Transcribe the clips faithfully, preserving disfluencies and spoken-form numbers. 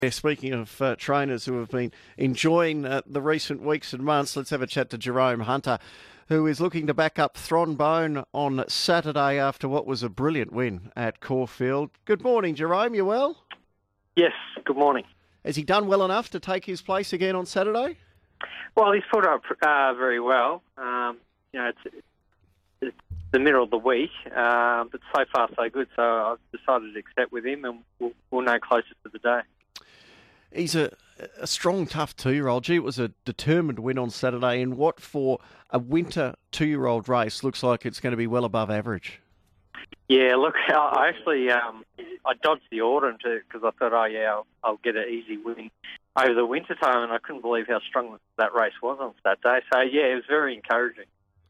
Yeah, speaking of uh, trainers who have been enjoying uh, the recent weeks and months, let's have a chat to Jerome Hunter, who is looking to back up Thronbone on Saturday after what was a brilliant win at Caulfield. Good morning, Jerome. You well? Yes, good morning. Has he done well enough to take his place again on Saturday? Well, he's put up uh, very well. Um, you know, it's, it's the middle of the week, uh, but so far so good. So I've decided to accept with him, and we'll, we'll know closer to the day. He's a, a strong, tough two-year-old. Gee, it was a determined win on Saturday in what, for a winter two-year-old race, looks like it's going to be well above average. Yeah, look, I actually um, I dodged the autumn because I thought, oh yeah, I'll, I'll get an easy win over the winter time, and I couldn't believe how strong that race was on Saturday. So yeah, it was very encouraging.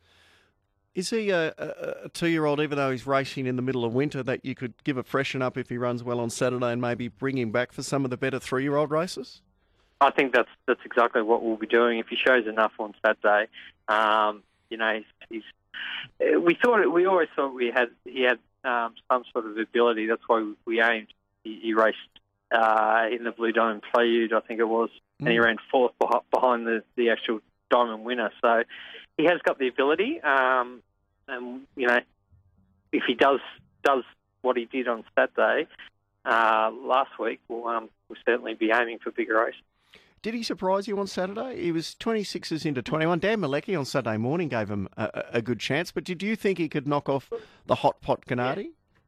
Is he a, a, a two-year-old, even though he's racing in the middle of winter, that you could give a freshen up if he runs well on Saturday and maybe bring him back for some of the better three-year-old races? I think that's that's exactly what we'll be doing if he shows enough on Saturday. Um, you know, he's, he's we thought it, we always thought we had he had um, some sort of ability. That's why we aimed. He, he raced uh, in the Blue Diamond Prelude, I think it was, mm. and he ran fourth behind the, the actual Diamond winner. So he has got the ability, um, and you know, if he does does what he did on Saturday uh, last week, we'll, um, we'll certainly be aiming for bigger races. Did he surprise you on Saturday? He was twenty-sixes into twenty-one. Dan Malecki on Saturday morning gave him a, a good chance, but did you think he could knock off the hot pot Gennady?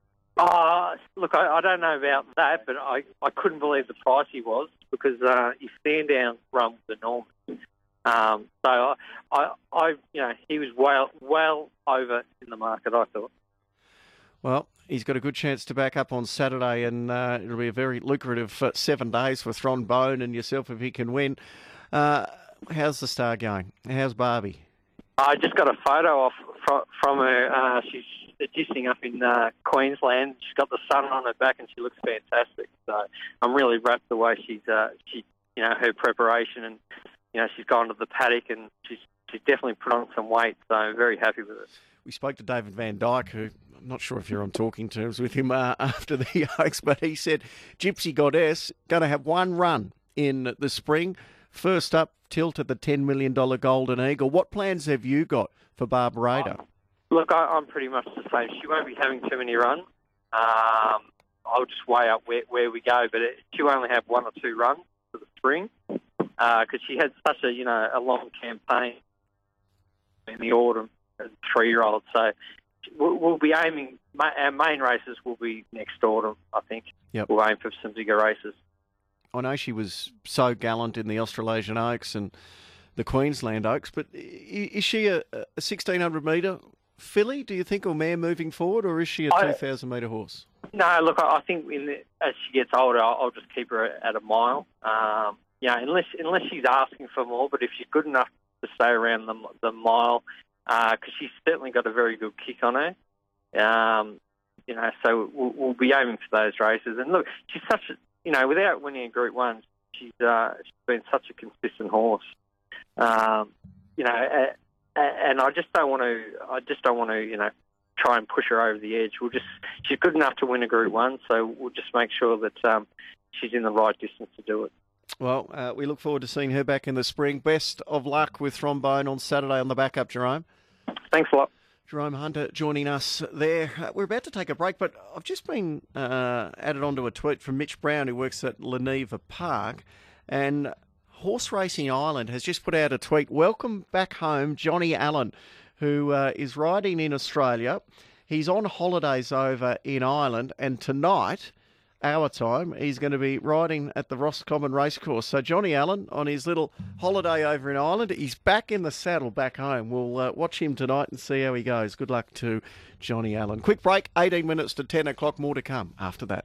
Uh, look, I, I don't know about that, but I, I couldn't believe the price he was because uh, his stand down run was enormous. Um, so I, I, I, you know, he was well, well over in the market, I thought. Well, he's got a good chance to back up on Saturday, and uh, it'll be a very lucrative uh, seven days for Thronbone and yourself if he can win. Uh, how's the star going? How's Barbie? I just got a photo off from, from her. Uh, she's auditioning up in uh, Queensland. She's got the sun on her back, and she looks fantastic. So I'm really wrapped the way she's, uh, she, you know, her preparation, and you know, she's gone to the paddock, and she's she's definitely put on some weight. So I'm very happy with it. We spoke to David Van Dyke, who I'm not sure if you're on talking terms with him uh, after the Oaks, but he said Gypsy Goddess going to have one run in the spring. First up, tilt at the ten million dollars Golden Eagle. What plans have you got for Barbara? Oh, look, I, I'm pretty much the same. She won't be having too many runs. Um, I'll just weigh up where, where we go, but it, she'll only have one or two runs for the spring because uh, she had such a, you know, a long campaign in the autumn as a three-year-old. So we'll, we'll be aiming, our main races will be next autumn, I think. Yep. We'll aim for some bigger races. I know she was so gallant in the Australasian Oaks and the Queensland Oaks, but is she a, a sixteen hundred metre filly, do you think, or mare moving forward, or is she a two thousand metre horse? No, look, I think in the, as she gets older, I'll, I'll just keep her at a mile. Um, yeah, unless unless she's asking for more, but if she's good enough to stay around the, the mile, because uh, she's certainly got a very good kick on her. Um, you know, so we'll, we'll be aiming for those races. And look, she's such a, you know, without winning a Group One, she's uh, she's been such a consistent horse. Um, you know, uh, and I just don't want to. I just don't want to. You know, try and push her over the edge. We'll just. She's good enough to win a Group One, so we'll just make sure that um, she's in the right distance to do it. Well, uh, we look forward to seeing her back in the spring. Best of luck with Thronbone on Saturday on the backup, Jerome. Thanks a lot. Jerome Hunter joining us there. Uh, we're about to take a break, but I've just been uh, added onto a tweet from Mitch Brown, who works at Leneva Park, and Horse Racing Ireland has just put out a tweet. Welcome back home, Johnny Allen, who uh, is riding in Australia. He's on holidays over in Ireland, and tonight, our time, he's going to be riding at the Roscommon Racecourse. So Johnny Allen, on his little holiday over in Ireland, he's back in the saddle back home. We'll uh, watch him tonight and see how he goes. Good luck to Johnny Allen. Quick break, eighteen minutes to ten o'clock. More to come after that.